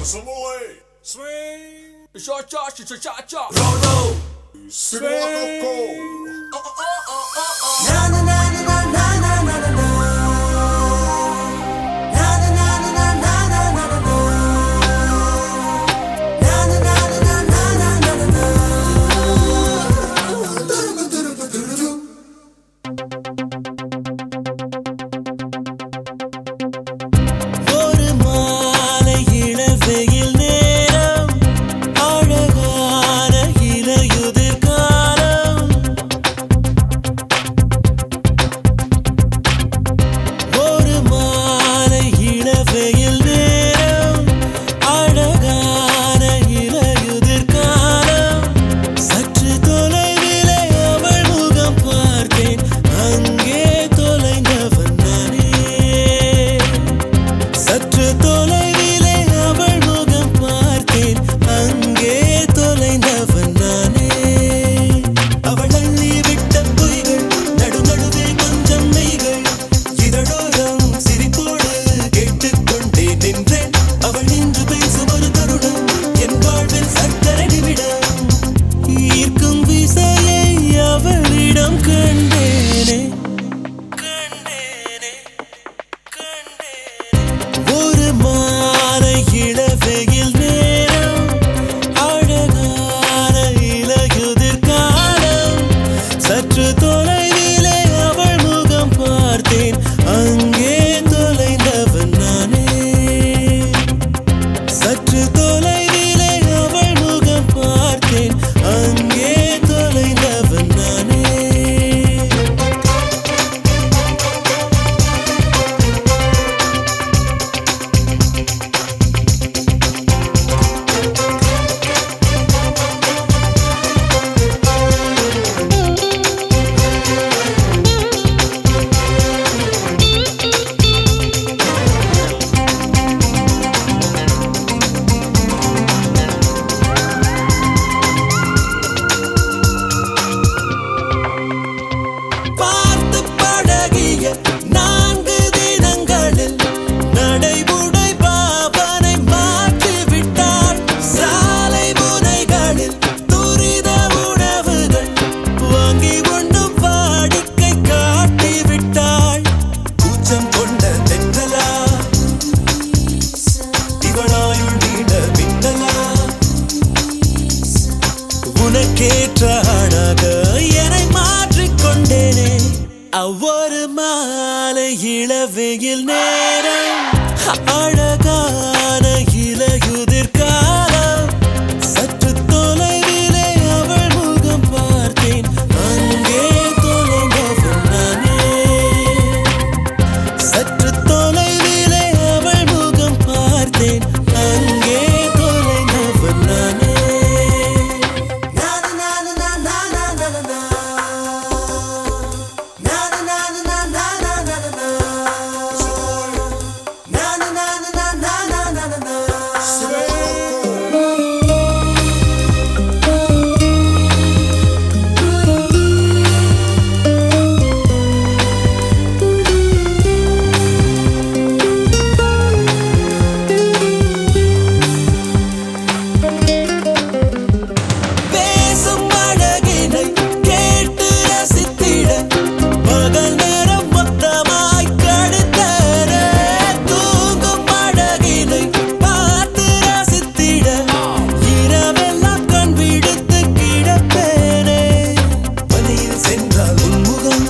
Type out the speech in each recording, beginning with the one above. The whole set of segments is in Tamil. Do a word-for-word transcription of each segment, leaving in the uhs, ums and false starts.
Assembly. Swing. Cha cha cha cha cha. Roll, Swing. Go. oh, oh, oh, oh, oh. Na na na na na na na na na. Na na na na na na na na na. Na na na na na na na na. Duru duru duru duru. ஒரு மாலை இளவெயில் நேரம் அழகான இலையுதிர் காலம் ஒரு மாலை இளவெயில் நேரம் அழகான இலையுதிர் காலம் சற்று தொலைவிலே அவள் முகம் பார்த்தேன் அங்கே தொலைந்தவன் நானே சற்று தொலைவிலே அவள் முகம் பார்த்தேன் அங்கே தொலைந்தவன் நானே அவள் அள்ளி விட்ட பொய்கள் நடு நடுவே கொஞ்சம் மெய்கள் இதழோரம் சிரிப்போடு கேட்டுக்கொண்டே நின்றேன் அவள் நின்று பேசும் ஒரு தருணம் என் வாழ்வில் சக்கரை நிமிடம் ஈர்க்கும் விசையை அவளிடம் கண்டேனே கண்டேனே கண்டேனே ஒரு மாலை இளவெயில் நேரம் அழகான இலையுதிர் காலம் சற்று தொலைவிலே அவள் முகம் பார்த்தேன் அங்கே தொலைந்தவன் நானே சற்று தொலைவிலே அவள் முகம் பார்த்தேன் அங்கே தொலைந்தவன் நானே பார்த்து பழகிய நான்கு தினங்களில் நடைமுறை பாவனை மாற்றி விட்டாள் சாலை முனைகளில் துரித உணவுகள் வாங்கி உண்ணும் வாடிக்கை காட்டி விட்டாள் கூச்சம் கொண்ட தென்றலா இவளாயுள் நீண்ட மின்னலா உனக்கேற்ற ஆளாக என்னை மாற்றிக்கொண்டேனே அவ்வொரு மாலை இளவெயில் நேரம் அழகான இலையுதிர் காலம் சற்று தொலைவிலே அவள் முகம் பார்த்தேன் அங்கே தொலைந்தவன் நானே சற்று தொலைவிலே அவள் முகம் பார்த்தேன் அங்கே தொலைந்தவன் நானே பேசும் அழகினை கேட்டு ரசித்திட பகல் நேரம் மொத்தமாய் கழித்தேனே தூங்கும் அழகினை பார்த்து ரசித்திட இரவெல்லாம் கண் விடுத்து கிடப்பேனே வழியில் சென்றால் உன்முகம்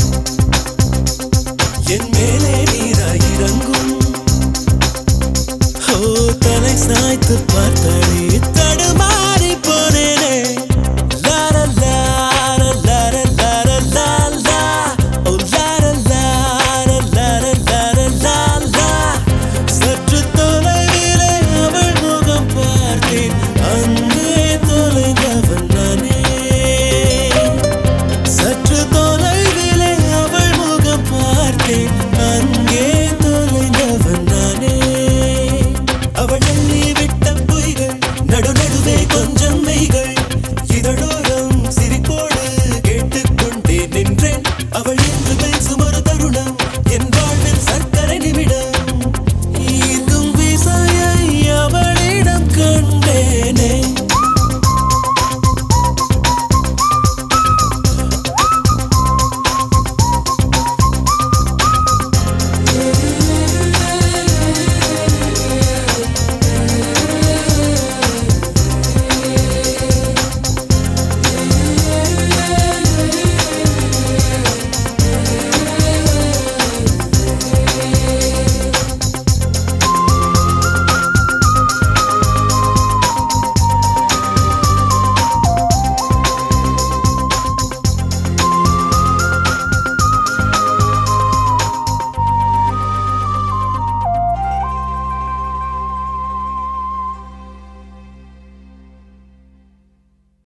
என் மேலே நீராய் இறங்கும் ஓ தலை சாய்த்து பார்த்தாலே தடுமா